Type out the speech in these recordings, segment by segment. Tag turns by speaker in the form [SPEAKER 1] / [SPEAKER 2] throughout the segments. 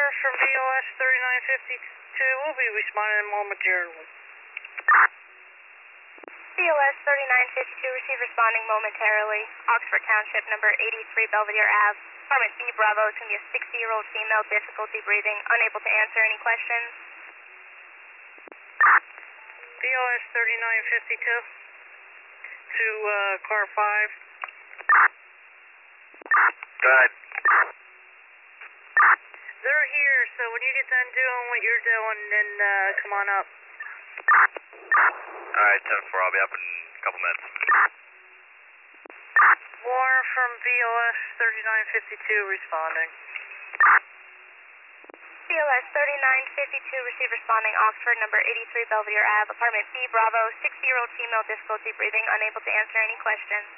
[SPEAKER 1] from VOS 3952 will be responding momentarily.
[SPEAKER 2] VOS 3952, receive responding momentarily. Oxford Township, number 83 Belvedere Ave. Apartment B Bravo is going to be a 60-year-old female, difficulty breathing, unable to answer any questions.
[SPEAKER 1] VOS 3952 to car 5.
[SPEAKER 3] Go ahead.
[SPEAKER 1] They're here, so when you get done doing what you're doing, then come on up.
[SPEAKER 3] Alright, 10-4, I'll be up in a couple minutes.
[SPEAKER 1] Warren from VOS 3952 responding.
[SPEAKER 2] VOS 3952, receive responding Oxford, number 83 Belvedere Ave. Apartment B Bravo, 60-year-old female, difficulty breathing, unable to answer any questions.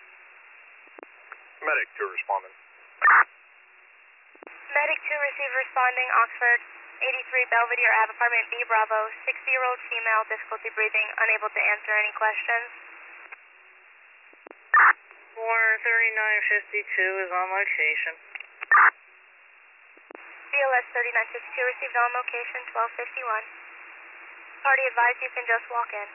[SPEAKER 3] Medic 2 responding.
[SPEAKER 2] Medic 2, receive responding Oxford, 83 Belvedere Ave, Apartment B Bravo, 60-year-old female, difficulty breathing, unable to answer any questions.
[SPEAKER 1] Warren 3952 is on location.
[SPEAKER 2] VOS 3952, received on location, 1251. Party advised you can just walk in.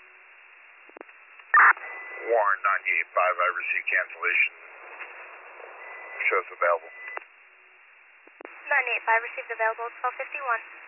[SPEAKER 3] Warren 985, I received cancellation. Shows available.
[SPEAKER 2] 985, received available, 1251.